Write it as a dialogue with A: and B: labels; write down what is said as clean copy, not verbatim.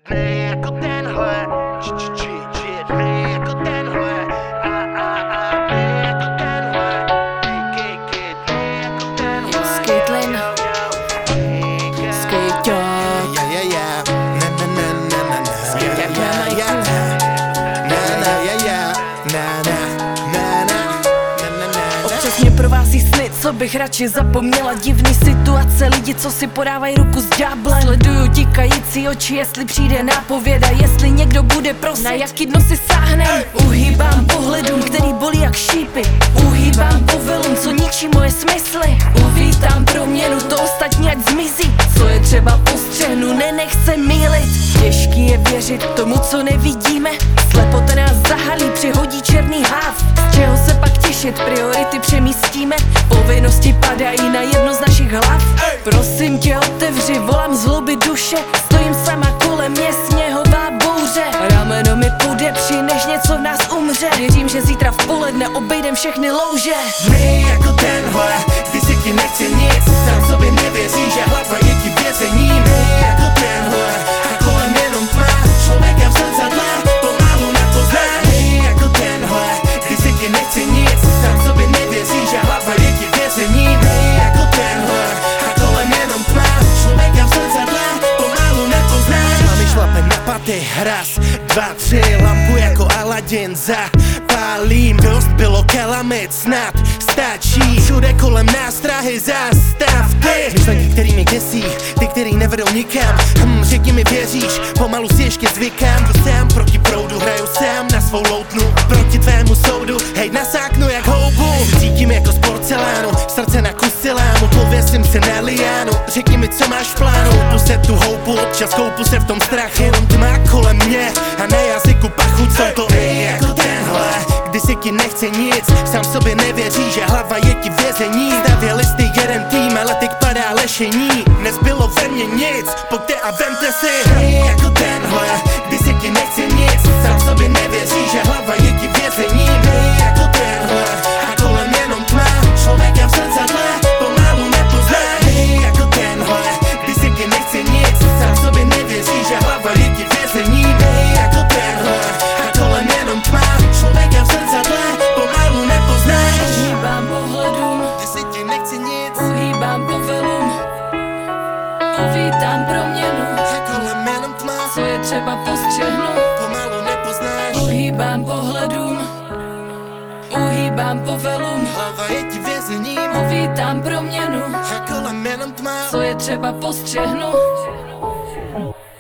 A: Dny jako tenhle, dny jako tenhle, dny jako tenhle, dny jako tenhle.
B: Skatelin, skejťák, občas mě provází sny, co bych radši zapomněla. Divný situace, lidi, co si podávají ruku s ďáblem. Sleduju tikající oči, jestli přijde nápověda, jestli někdo bude prosit, na jaký dno si sáhne. Uhýbám pohledům, který bolí jak šípy. Uhýbám povelům, co ničí moje smysly. Uvítám proměnu, to ostatní ať zmizí. Co je třeba postřehnu, nenech se mýlit. Těžký je věřit tomu, co nevidíme. Slepota nás zahalí, přihodí černý háv. Z čeho se pak těšit, priority přemístíme. Povinnosti padají na jedno z našich hlav. Prosím tě, otevři, volám z hloubi duše. Stojím sama, kolem mě sněhová bouře. Rameno mi podepři, než něco v nás umře. Věřím, že zítra v poledne obejdem všechny louže.
A: Dny jako tenhle, kdy si ti nechce nic, sám sobě nevěří, že hlava je ti vězení. Dny jako tenhle, a kolem jenom tma, člověka v zrcadle pomalu nepozná. Dny jako tenhle, kdy si ti nechce nic, sám sobě nevěří, že hlava je ti vězení. Dny jako tenhle, a kolem jenom tma, člověka v zrcadle pomalu nepozná. Mami šlape na paty, raz, dva, tři, lampu jako Aladin zapálím. Dost bylo kalamit, snad stačí. Všude kolem nás strahy, zastav ty myšlenky, který mě děsí, ty, který nevedou nikam. Řekni mi, věříš, pomalu si ještě zvykám. Jdu sám proti proudu, hraju sám na svou loutnu. Proti tvému soudu, hej, nasáknu jak houbu. Cítím jako z porcelánu, srdce na kus silámu. Pověsím se na liánu, řekni mi, co máš v plánu. Tu se tu houbu, občas koupu se v tom strach. Jenom tma kolem mě a na jazyku pachuť jsou to jako tenhle, kdy si ti nechce nic, sám sobě nevěří, že hlava je ti vězení. Stavěli jste jeden tým, ale teď padá lešení. Nezbylo ve mně nic, pojďte a vemte si. Jako tenhle, kdy si ti nechce nic, sám sobě nevěří, že hlava je ti vězení. Jako tenhle, a kolem jenom tma, člověka v zrcadle pomalu nepozná. Jako tenhle, kdy si ti nechce nic, sám sobě nevěří, že hlava je ti vězení. Jako tenhle, a kolem jenom tma, člověka v zrcadle pomalu nepoznáš.
B: Uhýbám pohledům,
A: Kdy si ti nechce nic,
B: uhýbám povelům. Uvítám proměnu,
A: a kolem jenom tma,
B: co je třeba postřehnout.
A: pomalu nepoznáš.
B: Uhýbám pohledům, uhýbám povelům.
A: Hlava je ti vězením,
B: Uvítám proměnu,
A: a kolem jenom tma.
B: co je třeba postřehnout.